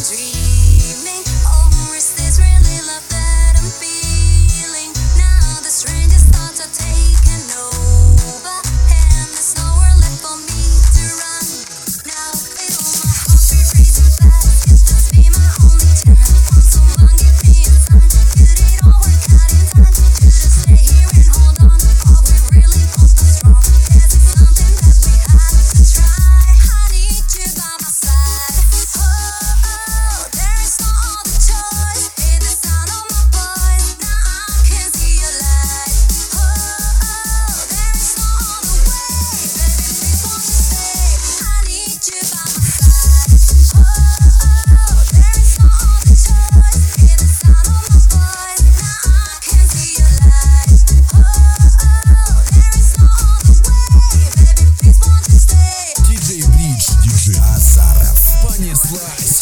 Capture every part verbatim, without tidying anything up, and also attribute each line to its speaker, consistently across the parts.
Speaker 1: dreaming, or is this really love that I'm feeling? Now the strangest thoughts are taking over, and there's nowhere left for me to run. Now feel my heart be racing fast. Could this be my only chance? Want someone give me a sign? Could it all work out in time? Should I stay here and hold on? Are we really both so strong? Guess it's something that we have to try. I need you by my side. Oh, oh, there is no other choice. Hear the sound of my voice. Now I can see your light. Oh, oh, there is no other way. Baby, please won't you stay? I need you by my side. Oh, oh, there is no other choice. Hear the sound of my voice. Now I can see your light. Oh, oh, there is no other way. Baby, please won't you stay?
Speaker 2: диджей Бридж, диджей Азаров. Понеслась.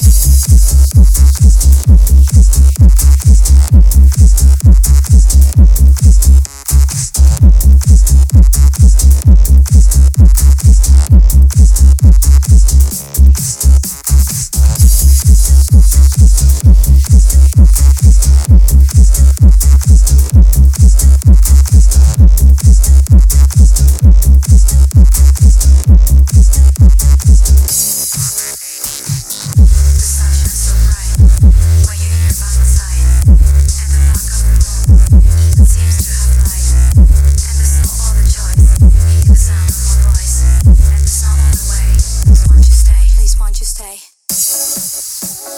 Speaker 1: Please won't you stay?